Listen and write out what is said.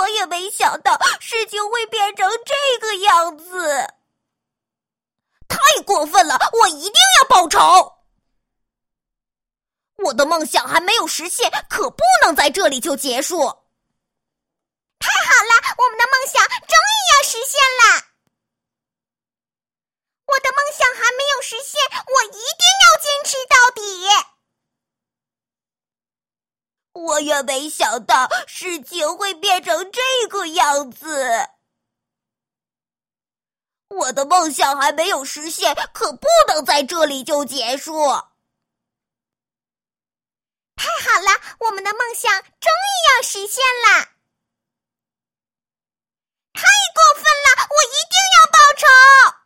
也没想到事情会变成这个样子。太过分了，我一定要报仇！我的梦想还没有实现，可不能在这里就结束。 太好了，我们的梦想终于要实现了！我的梦想还没有实现，我一定要坚持到底！ 我也没想到事情会变成这个样子。我的梦想还没有实现，可不能在这里就结束。 太好了，我们的梦想终于要实现了！太过分了，我一定要报仇！